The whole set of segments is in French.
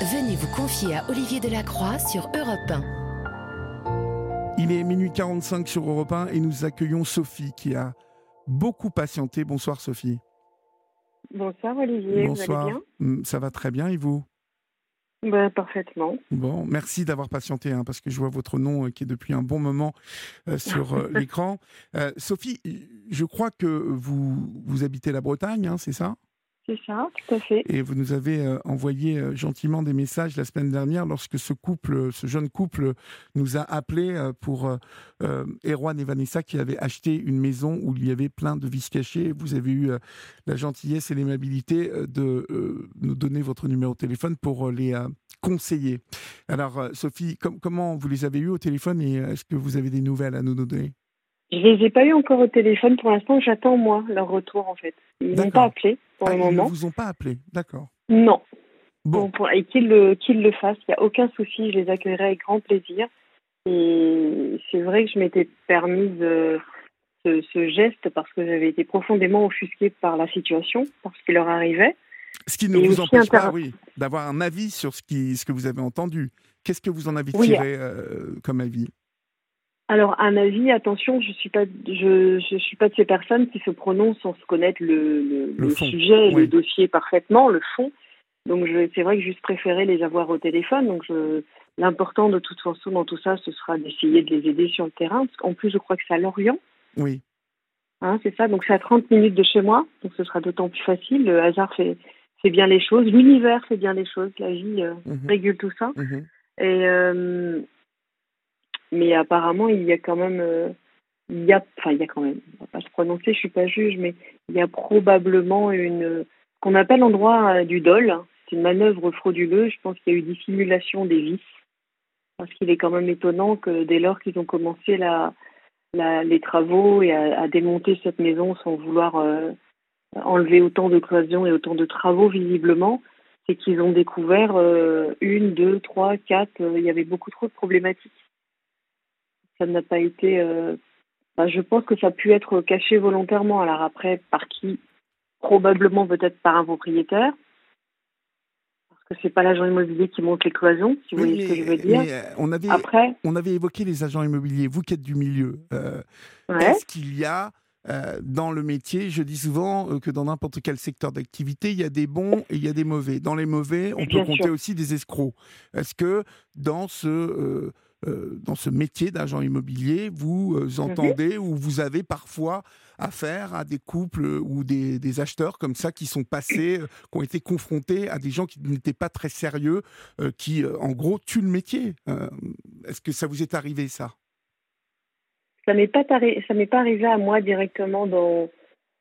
Venez vous confier à Olivier Delacroix sur Europe 1. Il est minuit 45 sur Europe 1 et nous accueillons Sophie qui a beaucoup patienté. Bonsoir Sophie. Bonsoir Olivier, Bonsoir. Vous allez bien? Ça va très bien et vous? Parfaitement. Bon, merci d'avoir patienté parce que je vois votre nom qui est depuis un bon moment sur l'écran. Sophie, je crois que vous habitez la Bretagne, c'est ça? C'est ça, tout à fait. Et vous nous avez envoyé gentiment des messages la semaine dernière lorsque ce jeune couple nous a appelé pour Erwan et Vanessa qui avaient acheté une maison où il y avait plein de vices cachés. Vous avez eu la gentillesse et l'aimabilité de nous donner votre numéro de téléphone pour les conseiller. Alors Sophie, comment vous les avez eus au téléphone et est-ce que vous avez des nouvelles à nous donner? Je les ai pas eu encore au téléphone pour l'instant, j'attends moi leur retour en fait. Ils m'ont pas appelé pour le moment. Ils ne vous ont pas appelé, d'accord. Non. Bon. Et qu'ils le fassent, il n'y a aucun souci, je les accueillerai avec grand plaisir. Et c'est vrai que je m'étais permise ce geste parce que j'avais été profondément offusquée par la situation, par ce qui leur arrivait. Ce qui ne vous empêche pas, d'avoir un avis sur ce que vous avez entendu. Qu'est-ce que vous en avez tiré comme avis? Alors, un avis, attention, je suis pas de ces personnes qui se prononcent sans se connaître le sujet et le dossier parfaitement, le fond. Donc, c'est vrai que j'ai juste préféré les avoir au téléphone. Donc, l'important de toute façon dans tout ça, ce sera d'essayer de les aider sur le terrain. Parce qu'en plus, je crois que c'est à Lorient. Oui. C'est ça. Donc, c'est à 30 minutes de chez moi. Donc, ce sera d'autant plus facile. Le hasard fait bien les choses. L'univers fait bien les choses. La vie régule tout ça. Et mais apparemment, il y a quand même, on va pas se prononcer, je suis pas juge, mais il y a probablement qu'on appelle en droit du dol. C'est une manœuvre frauduleuse. Je pense qu'il y a eu dissimulation des vices. Parce qu'il est quand même étonnant que dès lors qu'ils ont commencé les travaux et à démonter cette maison sans vouloir enlever autant de cloisons et autant de travaux visiblement, c'est qu'ils ont découvert 1, 2, 3, 4, il y avait beaucoup trop de problématiques. Ça n'a pas été... je pense que ça a pu être caché volontairement. Alors après, par qui? Probablement peut-être par un propriétaire. Parce que c'est pas l'agent immobilier qui monte les cloisons, si vous voyez ce que je veux dire. On avait évoqué les agents immobiliers, vous qui êtes du milieu. Est-ce qu'il y a dans le métier, je dis souvent que dans n'importe quel secteur d'activité, il y a des bons et il y a des mauvais. Dans les mauvais, on peut compter aussi des escrocs. Est-ce que dans ce métier d'agent immobilier, vous entendez ou vous avez parfois affaire à des couples ou des acheteurs comme ça qui sont passés, qui ont été confrontés à des gens qui n'étaient pas très sérieux, qui en gros tuent le métier? Est-ce que ça vous est arrivé ça? Ça m'est pas arrivé à moi directement dans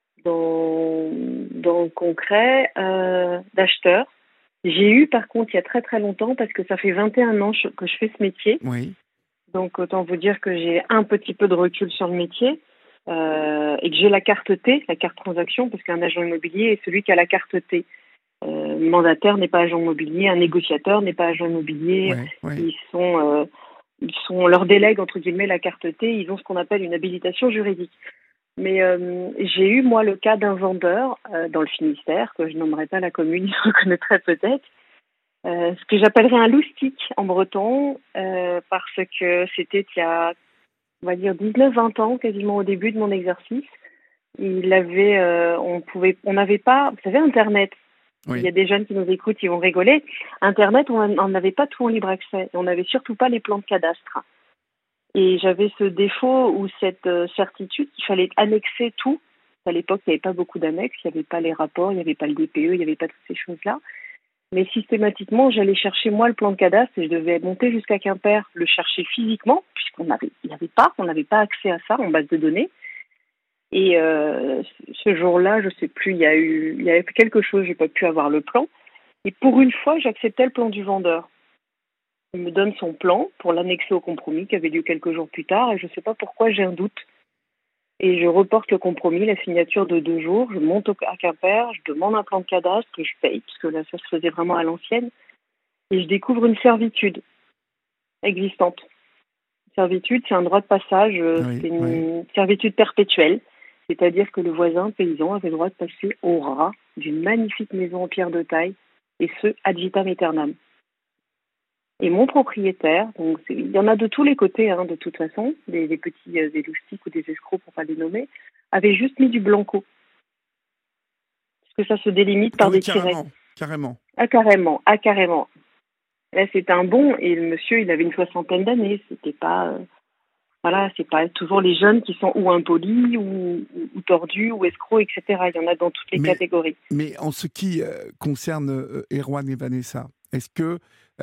le concret d'acheteur. J'ai eu par contre il y a très très longtemps, parce que ça fait 21 ans que je fais ce métier. Oui. Donc autant vous dire que j'ai un petit peu de recul sur le métier et que j'ai la carte T, la carte transaction, parce qu'un agent immobilier est celui qui a la carte T. Mandataire n'est pas agent immobilier, un négociateur n'est pas agent immobilier. Ils sont leur délègue entre guillemets la carte T, ils ont ce qu'on appelle une habilitation juridique. Mais j'ai eu moi le cas d'un vendeur dans le Finistère, que je nommerai pas la commune, il reconnaîtrait peut-être, ce que j'appellerais un loustic en breton, parce que c'était il y a, on va dire 19-20 ans, quasiment au début de mon exercice. Il avait, on n'avait pas, vous savez, Internet. Oui. Il y a des jeunes qui nous écoutent, ils vont rigoler. Internet, on n'avait pas tout en libre accès. Et on n'avait surtout pas les plans de cadastre. Et j'avais ce défaut ou cette certitude qu'il fallait annexer tout. À l'époque, il n'y avait pas beaucoup d'annexes, il n'y avait pas les rapports, il n'y avait pas le DPE, il n'y avait pas toutes ces choses-là. Mais systématiquement, j'allais chercher moi le plan de cadastre et je devais monter jusqu'à Quimper, le chercher physiquement, puisqu'on n'avait pas accès à ça en base de données. Et ce jour-là, je sais plus, il y a eu quelque chose, j'ai pas pu avoir le plan. Et pour une fois, j'acceptais le plan du vendeur. Il me donne son plan pour l'annexer au compromis qui avait lieu quelques jours plus tard, et je sais pas pourquoi j'ai un doute. Et je reporte le compromis, la signature de 2 jours, je monte à Quimper, je demande un plan de cadastre que je paye, parce que là, ça se faisait vraiment à l'ancienne, et je découvre une servitude existante. Servitude, c'est un droit de passage, c'est une servitude perpétuelle. C'est-à-dire que le voisin paysan avait le droit de passer au ras d'une magnifique maison en pierre de taille, et ce, ad vitam aeternam. Et mon propriétaire, donc il y en a de tous les côtés, de toute façon, des petits des loustiques ou des escrocs pour pas les nommer, avait juste mis du blanco. Parce que ça se délimite par des tirets. Carrément. Carrément. Là, c'était un bon, et le monsieur, il avait une 60aine d'années. C'était pas, c'est pas toujours les jeunes qui sont ou impolis, ou tordus, ou escrocs, etc. Il y en a dans toutes les catégories. Mais en ce qui concerne Erwan et Vanessa, est-ce que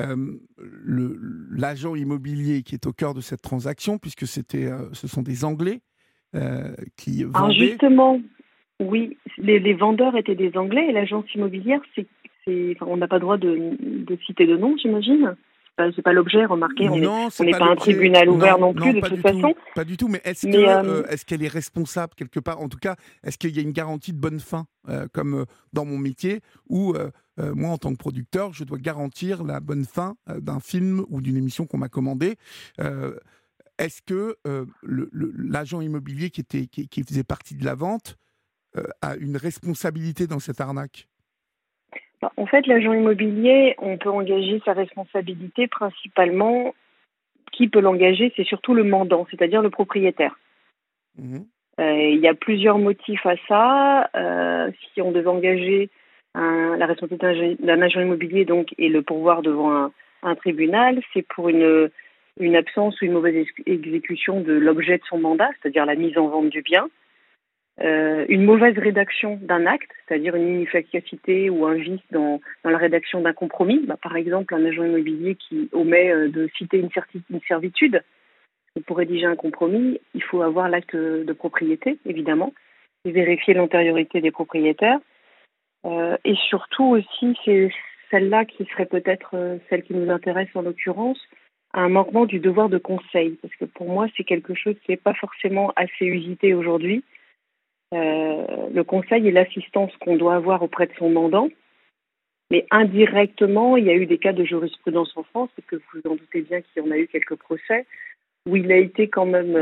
l'agent immobilier qui est au cœur de cette transaction, puisque ce sont des Anglais qui vendaient... Alors justement, oui, les vendeurs étaient des Anglais, et l'agence immobilière, on n'a pas le droit de citer de nom, j'imagine. C'est pas l'objet, remarquez, on n'est pas un tribunal ouvert non plus, de toute façon. Pas du tout, mais est-ce qu'elle est responsable quelque part? En tout cas, est-ce qu'il y a une garantie de bonne fin, comme dans mon métier, où moi, en tant que producteur, je dois garantir la bonne fin d'un film ou d'une émission qu'on m'a commandée. Est-ce que l'agent immobilier qui faisait partie de la vente a une responsabilité dans cette arnaque? En fait, l'agent immobilier, on peut engager sa responsabilité principalement. Qui peut l'engager? C'est surtout le mandant, c'est-à-dire le propriétaire. Il y a plusieurs motifs à ça. Si on devait engager la responsabilité d'un agent immobilier donc, et le pourvoir devant un tribunal, c'est pour une absence ou une mauvaise exécution de l'objet de son mandat, c'est-à-dire la mise en vente du bien. Une mauvaise rédaction d'un acte, c'est-à-dire une inefficacité ou un vice dans la rédaction d'un compromis. Par exemple, un agent immobilier qui omet de citer une servitude. Pour rédiger un compromis, il faut avoir l'acte de propriété, évidemment, et vérifier l'antériorité des propriétaires. Et surtout aussi, c'est celle-là qui serait peut-être celle qui nous intéresse en l'occurrence, un manquement du devoir de conseil. Parce que pour moi, c'est quelque chose qui n'est pas forcément assez usité aujourd'hui. Le conseil et l'assistance qu'on doit avoir auprès de son mandant, mais indirectement, il y a eu des cas de jurisprudence en France, parce que vous en doutez bien qu'il y en a eu quelques procès, où il a été quand même,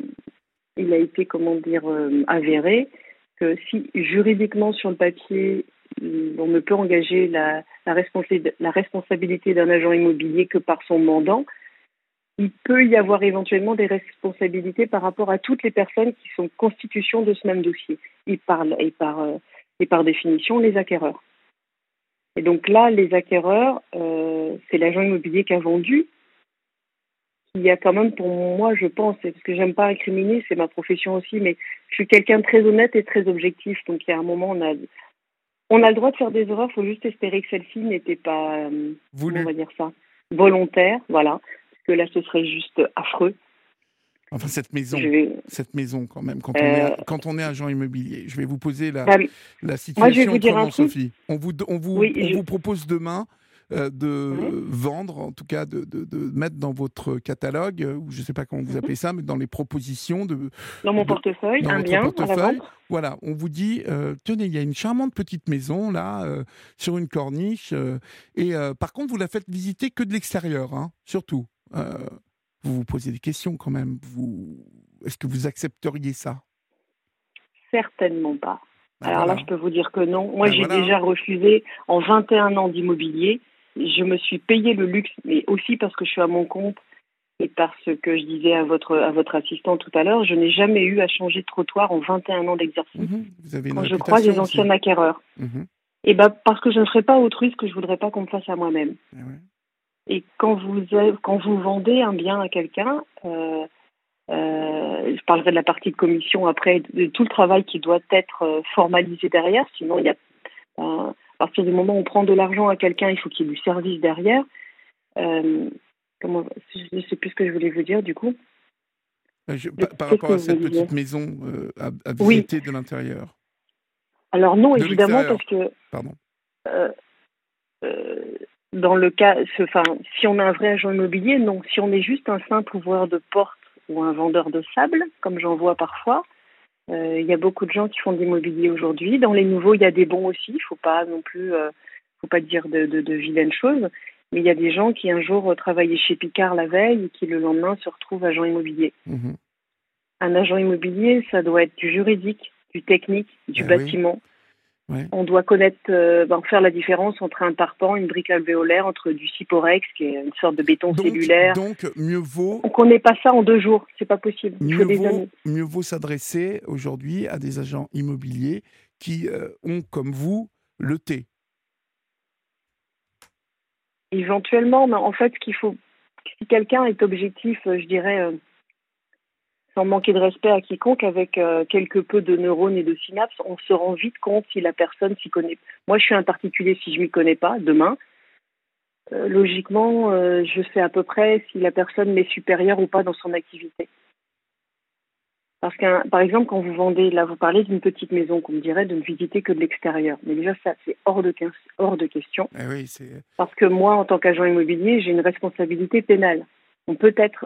avéré que si juridiquement sur le papier, on ne peut engager la responsabilité d'un agent immobilier que par son mandant, il peut y avoir éventuellement des responsabilités par rapport à toutes les personnes qui sont constitution de ce même dossier, et par définition les acquéreurs. Et donc là, les acquéreurs, c'est l'agent immobilier qui a vendu, qui a quand même, pour moi, je pense, parce que j'aime pas incriminer, c'est ma profession aussi, mais je suis quelqu'un de très honnête et très objectif, donc il y a un moment, on a le droit de faire des erreurs, il faut juste espérer que celle-ci n'était pas, voulu. On va dire ça, volontaire, voilà. Que là, ce serait juste affreux. Enfin, cette maison quand même, quand on est agent immobilier. Je vais vous poser la situation autrement, Sophie. On vous propose demain de vendre, en tout cas de mettre dans votre catalogue, ou je ne sais pas comment vous appelez ça, mais dans les propositions dans mon portefeuille, un bien à la vente. Voilà, on vous dit, tenez, il y a une charmante petite maison là, sur une corniche, et par contre, vous la faites visiter que de l'extérieur, surtout. Vous vous posez des questions quand même. Est-ce que vous accepteriez ça? Certainement pas. Alors là, je peux vous dire que non. Moi, j'ai déjà refusé en 21 ans d'immobilier. Je me suis payé le luxe, mais aussi parce que je suis à mon compte et parce que je disais à votre assistant tout à l'heure, je n'ai jamais eu à changer de trottoir en 21 ans d'exercice. Vous avez une quand je croise les anciens acquéreurs. Et parce que je ne ferai pas autrui ce que je ne voudrais pas qu'on me fasse à moi-même. Et quand vous vendez un bien à quelqu'un, je parlerai de la partie de commission après, de tout le travail qui doit être formalisé derrière. Sinon, à partir du moment où on prend de l'argent à quelqu'un, il faut qu'il y ait du service derrière. Je ne sais plus ce que je voulais vous dire, du coup. Par rapport à cette petite maison à visiter de l'intérieur. Alors non, évidemment, parce que... Pardon. Dans le cas, si on est un vrai agent immobilier, non. Si on est juste un simple ouvreur de porte ou un vendeur de sable, comme j'en vois parfois, il y a beaucoup de gens qui font de l'immobilier aujourd'hui. Dans les nouveaux, il y a des bons aussi. Il faut pas non plus, faut pas dire de vilaines choses. Mais il y a des gens qui un jour travaillaient chez Picard la veille et qui le lendemain se retrouvent agent immobilier. Un agent immobilier, ça doit être du juridique, du technique, du bâtiment. Ouais. On doit connaître, faire la différence entre un tarpan, une brique alvéolaire, entre du Ciporex, qui est une sorte de béton cellulaire. Donc, mieux vaut... On ne connaît pas ça en 2 jours, c'est pas possible. Il faut des années. Mieux vaut s'adresser aujourd'hui à des agents immobiliers qui ont, comme vous, le thé. Éventuellement, mais en fait, si quelqu'un est objectif, je dirais, sans manquer de respect à quiconque, avec quelque peu de neurones et de synapses, on se rend vite compte si la personne s'y connaît. Moi, je suis un particulier, si je m'y connais pas, demain, logiquement, je sais à peu près si la personne m'est supérieure ou pas dans son activité. Parce que, par exemple, quand vous vendez, là, vous parlez d'une petite maison, qu'on me dirait de ne visiter que de l'extérieur. Mais déjà, ça, c'est hors de question. Oui, parce que moi, en tant qu'agent immobilier, j'ai une responsabilité pénale. On peut être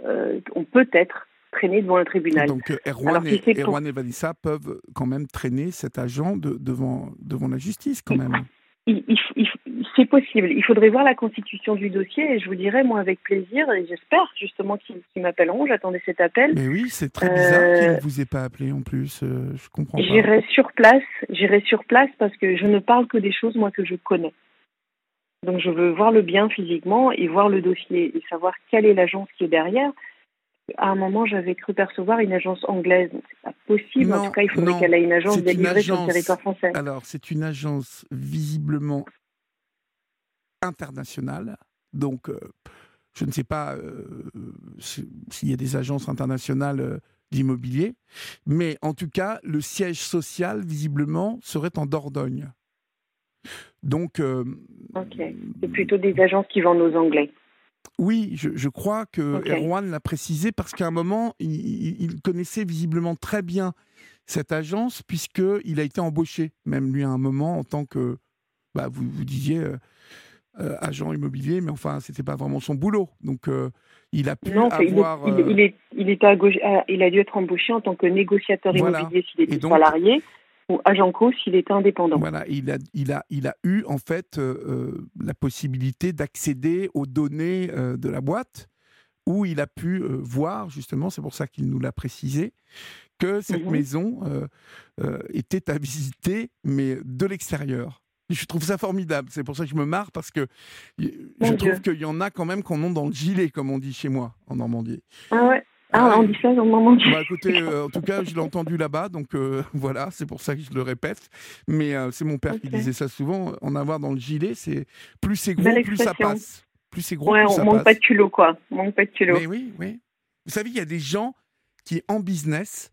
traîné devant un tribunal. Donc, Erwan et Vanessa peuvent quand même traîner cet agent devant la justice, quand même. C'est possible. Il faudrait voir la constitution du dossier et je vous dirai, moi, avec plaisir, et j'espère justement qu'ils m'appelleront. J'attendais cet appel. Mais oui, c'est très bizarre qu'il ne vous ait pas appelé en plus. Je comprends pas. J'irai sur place parce que je ne parle que des choses, moi, que je connais. Donc, je veux voir le bien physiquement et voir le dossier et savoir quelle est l'agence qui est derrière. À un moment, j'avais cru percevoir une agence anglaise. C'est pas possible. En tout cas, il faudrait qu'elle ait une agence délivrée sur le territoire français. Alors, c'est une agence visiblement internationale. Donc, je ne sais pas s'il y a des agences internationales d'immobilier. Mais en tout cas, le siège social, visiblement, serait en Dordogne. Donc... Ok. C'est plutôt des agences qui vendent aux Anglais. Oui, je crois que Erwan l'a précisé parce qu'à un moment, il connaissait visiblement très bien cette agence puisqu'il a été embauché, même lui à un moment, en tant que, vous disiez, agent immobilier, mais enfin, c'était pas vraiment son boulot. Donc, il a pu avoir... il a dû être embauché en tant que négociateur immobilier s'il était salarié. Ou agent co s'il était indépendant. Voilà, il a eu en fait la possibilité d'accéder aux données de la boîte où il a pu voir, justement, c'est pour ça qu'il nous l'a précisé, que cette maison était à visiter, mais de l'extérieur. Je trouve ça formidable, c'est pour ça que je me marre, parce que je trouve qu'il y en a quand même qu'on a dans le gilet, comme on dit chez moi, en Normandie. Ah ouais. On dit ça dans le moment. Écoutez, en tout cas, je l'ai entendu là-bas, donc voilà, c'est pour ça que je le répète. Mais c'est mon père qui disait ça souvent, en avoir dans le gilet, c'est plus c'est gros, plus ça passe. Plus c'est gros, plus ça passe. On manque pas de culot, quoi. On manque pas de culot. Mais oui. Vous savez, il y a des gens qui, en business,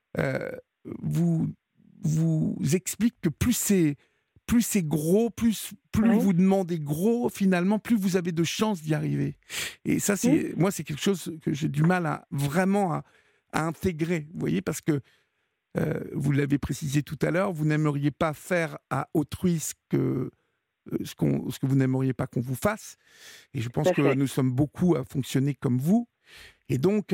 vous expliquent que plus c'est gros, plus vous demandez gros, finalement, plus vous avez de chances d'y arriver. Et ça, moi, c'est quelque chose que j'ai du mal à intégrer, vous voyez, parce que, vous l'avez précisé tout à l'heure, vous n'aimeriez pas faire à autrui ce que vous n'aimeriez pas qu'on vous fasse. Et je pense que nous sommes beaucoup à fonctionner comme vous. Et donc,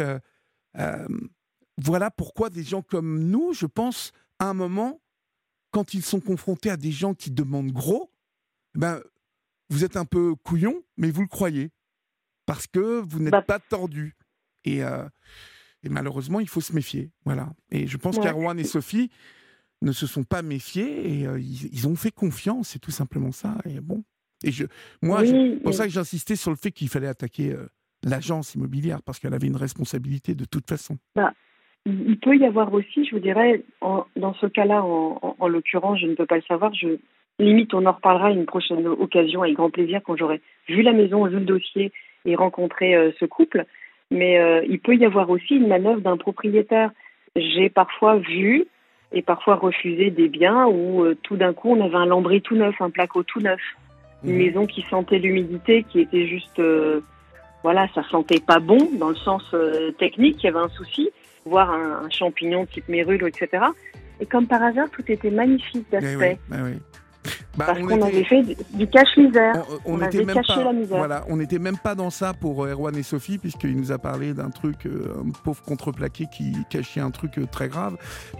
voilà pourquoi des gens comme nous, je pense, à un moment, quand ils sont confrontés à des gens qui demandent gros, vous êtes un peu couillon, mais vous le croyez. Parce que vous n'êtes pas tordu. Et malheureusement, il faut se méfier. Voilà. Et je pense qu'Erwan et Sophie ne se sont pas méfiés et ils ont fait confiance. C'est tout simplement ça. Et bon. Et c'est pour ça que j'insistais sur le fait qu'il fallait attaquer l'agence immobilière, parce qu'elle avait une responsabilité de toute façon. Il peut y avoir aussi, je vous dirais, dans ce cas-là, en l'occurrence, je ne peux pas le savoir, limite on en reparlera à une prochaine occasion avec grand plaisir quand j'aurai vu la maison, vu le dossier et rencontré ce couple, mais il peut y avoir aussi une manœuvre d'un propriétaire. J'ai parfois vu et parfois refusé des biens où tout d'un coup on avait un lambris tout neuf, un placo tout neuf, une maison qui sentait l'humidité, qui était juste, ça sentait pas bon dans le sens technique, il y avait un souci, voir un champignon type mérule, etc. Et comme par hasard, tout était magnifique d'aspect. Parce qu'on avait fait du cache-misère. On avait caché la misère. Voilà, on n'était même pas dans ça pour Erwan et Sophie, puisqu'il nous a parlé d'un truc, un pauvre contreplaqué qui cachait un truc très grave. Mais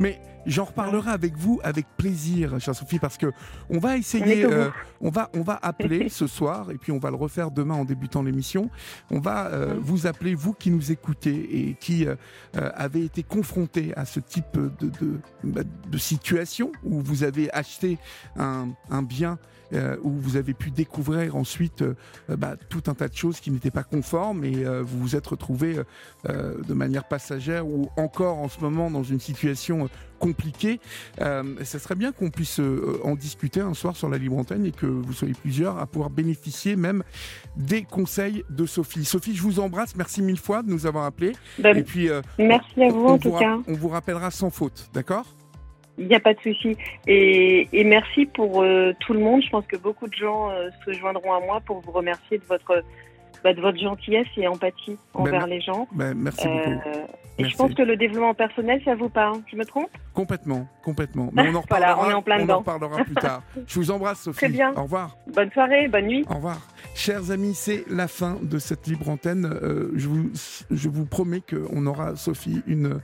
J'en reparlerai avec vous avec plaisir, chère Sophie, parce que on va essayer, on va appeler ce soir, et puis on va le refaire demain en débutant l'émission. On va vous appeler, vous qui nous écoutez et qui avez été confrontés à ce type de situation où vous avez acheté un bien, où vous avez pu découvrir ensuite tout un tas de choses qui n'étaient pas conformes, et vous vous êtes retrouvé de manière passagère ou encore en ce moment dans une situation compliquée. Ça serait bien qu'on puisse en discuter un soir sur la Libre Antenne et que vous soyez plusieurs à pouvoir bénéficier même des conseils de Sophie. Sophie, je vous embrasse, merci mille fois de nous avoir appelés. Et puis, merci à vous en tout cas. On vous rappellera sans faute, d'accord ? Il n'y a pas de souci. Et merci pour tout le monde. Je pense que beaucoup de gens se joindront à moi pour vous remercier de votre gentillesse et empathie envers les gens. Merci beaucoup. Et je pense que le développement personnel, ça vous parle. Je me trompe ? Complètement. Mais on en reparlera, voilà, on est en plein dedans. On en reparlera plus tard. Je vous embrasse, Sophie. Très bien. Au revoir. Bonne soirée, bonne nuit. Au revoir. Chers amis, c'est la fin de cette Libre Antenne. Je vous promets qu'on aura, Sophie,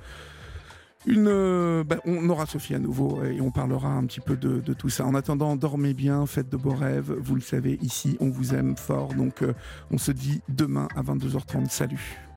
on aura Sophie à nouveau et on parlera un petit peu de tout ça. En attendant, dormez bien, faites de beaux rêves. Vous le savez, ici, on vous aime fort. Donc, on se dit demain à 22h30. Salut.